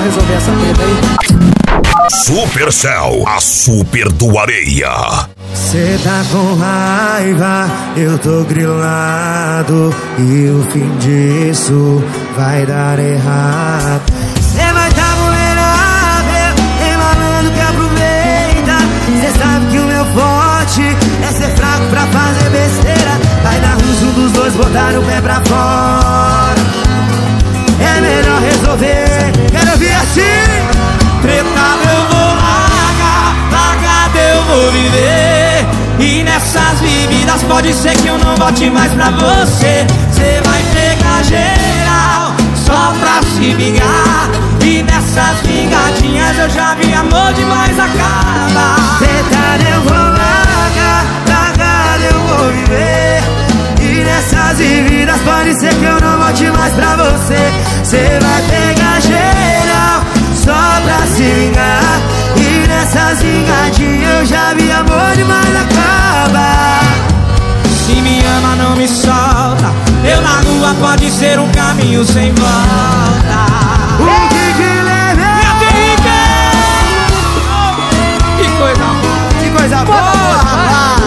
resolver essa treta aí. Supercell, a super do Areia. Cê tá com raiva, eu tô grilado, e o fim disso vai dar errado. Cê vai tá vulnerável, tem malandro que aproveita. Cê sabe que o meu forte é ser fraco pra fazer besteira. Vai dar ruim se um dos dois botar o pé pra fora. É melhor resolver, quero ouvir assim. Tretado eu vou largar, largado eu vou viver. E nessas bebidas pode ser que eu não volte mais pra você. Cê vai pegar geral, só pra se vingar. E nessas vingadinhas eu já vi amor demais acabar. Tretado eu vou largar, largado eu vou viver. E nessas bebidas pode ser que eu não volte mais pra você. Cê vai pegar geral, só pra se vingar. E nessas vingadinhas eu já vi amor demais acabar. Se me ama não me solta, eu na rua pode ser um caminho sem volta. O que te leva? Que coisa boa!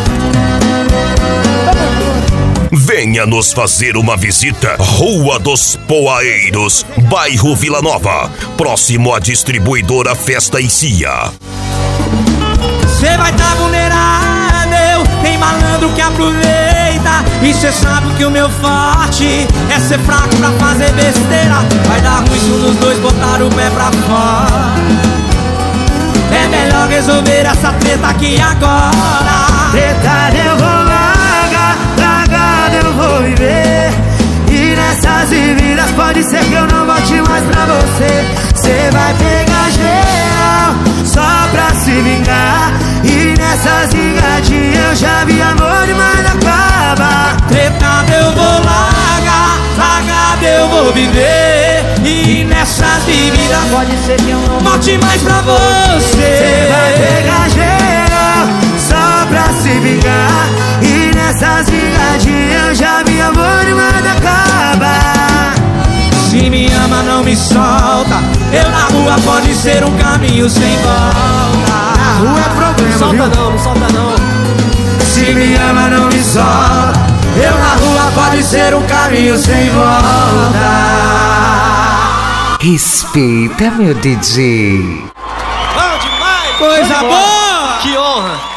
Venha nos fazer uma visita. Rua dos Poaeiros, bairro Vila Nova, próximo à distribuidora Festa e Cia. Cê vai tá vulnerável, tem malandro que aproveita. E cê sabe que o meu forte é ser fraco pra fazer besteira. Vai dar ruim se um dos dois botar o pé pra fora. É melhor resolver essa treta aqui agora. Tretado eu vou largar, largado eu vou viver. E nessas vidas pode ser que eu não volte mais pra você. Cê vai pegar geral, só pra se vingar. E nessas vingadinhas eu já vi amor demais acabar. Tretado eu vou largar, largado eu vou viver. E nessas vidas pode ser que eu não volte mais pra você. Cê vai pegar geral, só pra se vingar. E nessas vingadinhas eu já vi amor demais acabar. Se me ama não me solta, eu na rua pode ser um caminho sem volta. Na rua é problema, Solta viu? não solta não. Se me ama não me solta, eu na rua pode ser um caminho sem volta. Respeita, meu DJ. Bom demais! Coisa boa! Que honra!